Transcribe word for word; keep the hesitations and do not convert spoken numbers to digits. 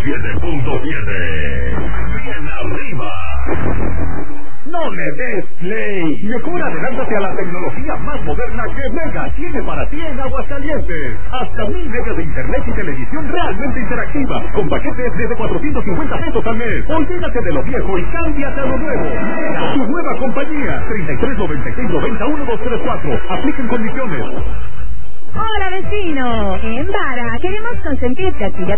siete punto siete. Bien arriba. No le des play. Mejor adelántate a la tecnología más moderna que Mega tiene para ti en Aguascalientes. Hasta mil megas de internet y televisión realmente interactiva, con paquetes desde cuatrocientos cincuenta pesos al mes. Olvídate de lo viejo y cámbiate a lo nuevo. Mega, tu nueva compañía. treinta y tres noventa y seis noventa uno dos tres cuatro. Apliquen condiciones. Hola vecino, en Vara queremos consentirte a ti y a